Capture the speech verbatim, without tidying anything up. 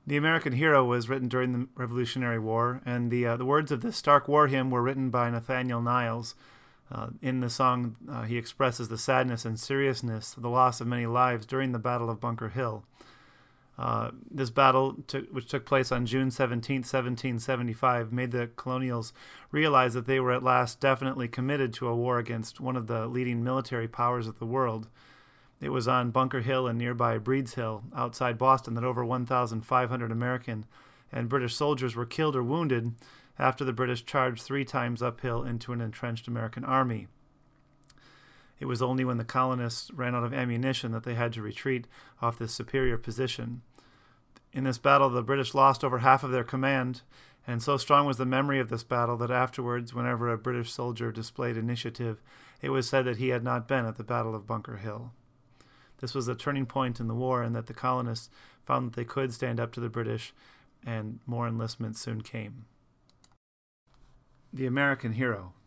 The American Hero was written during the Revolutionary War, and the uh, the words of the Stark War Hymn were written by Nathaniel Niles. Uh, in the song, uh, he expresses the sadness and seriousness of the loss of many lives during the Battle of Bunker Hill. Uh, this battle, took, which took place on June seventeenth, seventeen seventy-five, made the colonials realize that they were at last definitely committed to a war against one of the leading military powers of the world. It was on Bunker Hill and nearby Breeds Hill, outside Boston, that over one thousand five hundred American and British soldiers were killed or wounded after the British charged three times uphill into an entrenched American army. It was only when the colonists ran out of ammunition that they had to retreat off this superior position. In this battle, the British lost over half of their command, and so strong was the memory of this battle that afterwards, whenever a British soldier displayed initiative, it was said that he had not been at the Battle of Bunker Hill. This was a turning point in the war, and that the colonists found that they could stand up to the British, and more enlistment soon came. The American Hero.